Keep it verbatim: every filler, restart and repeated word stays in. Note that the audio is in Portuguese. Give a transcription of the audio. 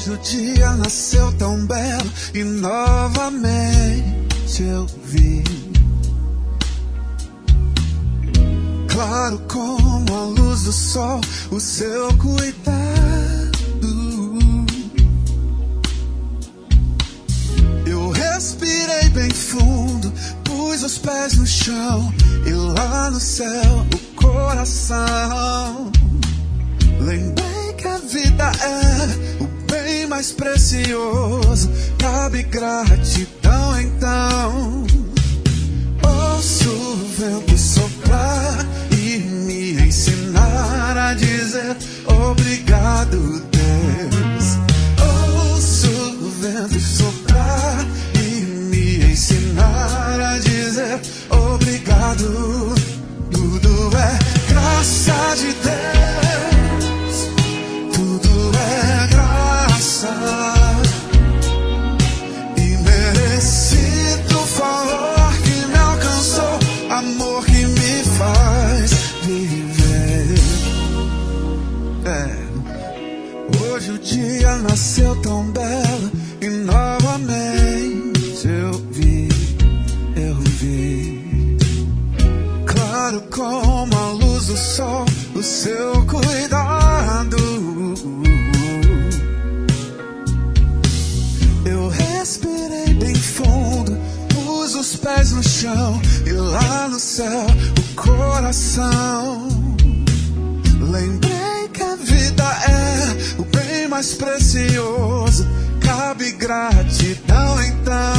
Hoje o dia nasceu tão belo e novamente eu vi, claro como a luz do sol, o seu cuidado. Eu respirei bem fundo, pus os pés no chão e lá no céu o coração. Lembrei que a vida é o bem mais precioso, cabe gratidão então. Ouço o vento soprar e me ensinar a dizer obrigado, Deus. Ouço o vento soprar e me ensinar a dizer obrigado. Tudo é graça de Deus, tudo é graça, imerecido favor que me alcançou, amor que me faz viver. É. Hoje o dia nasceu tão belo e novamente eu vi, eu vi, claro como a luz do sol, o seu cuidado. Eu respirei bem fundo, pus os pés no chão e lá no céu o coração. Lembrei que a vida é o bem mais precioso, cabe gratidão então.